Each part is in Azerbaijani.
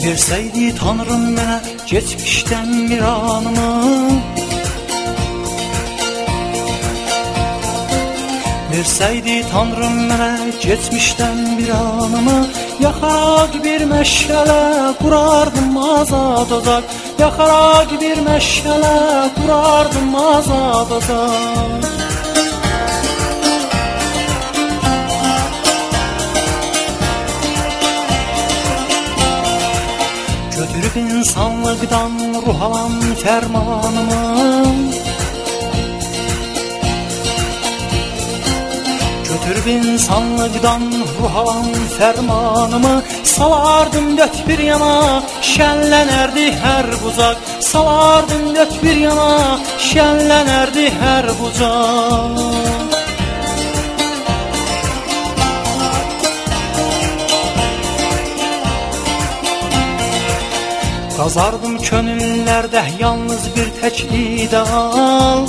Verseydi Tanrım mənə geçmişdən bir anımı, verseydi Tanrım mənə geçmişdən bir anımı, yaxaraq bir məşələ qurardım azad ozaq, yaxaraq bir məşələ qurardım azad ozaq. Götürüb insanlıqdan ruh alan fərmanımı, götürüb insanlıqdan ruh alan fərmanımı, salardım dört bir yana, şənlənərdi hər bucaq, salardım dört bir yana, şənlənərdi hər bucaq. Qazardım könüllərdə yalnız bir tək ideal,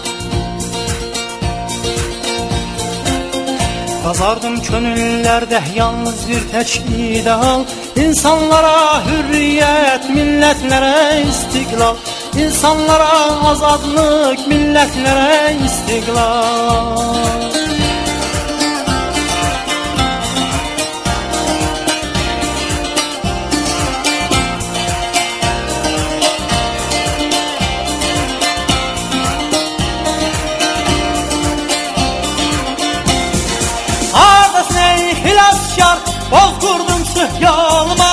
qazardım könüllərdə yalnız bir tək ideal, İnsanlara hürriyyət, millətlərə istiqlal, İnsanlara azadlıq, millətlərə istiqlal. Boz qurdum sıhyalıma,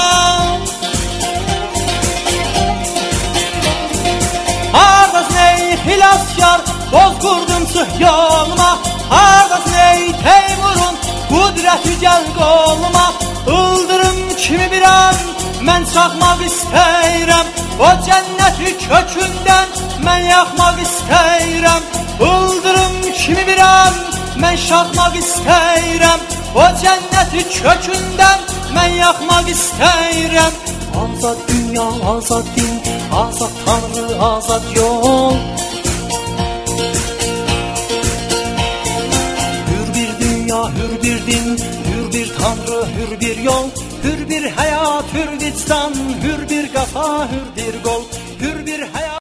hardasın ey xilaskar, boz qurdum sıhyalıma, hardasın ey Teymurun qudrəti gəl qoluma, ıldırım kimi bir an mən çaxmaq istəyirəm, o cənnəti kökündən mən yaxmaq istəyirəm, ıldırım kimi bir an mən şaxmaq istəyirəm, o cənnəti kökündən mən yaxmaq istəyirəm. Azad dünya, azad din, azad Tanrı, azad yol, hür bir dünya, hür bir din, hür bir Tanrı, hür bir yol, hür bir həyat, hür vicdan, hür bir qafa, hür bir qol, hür bir həyat.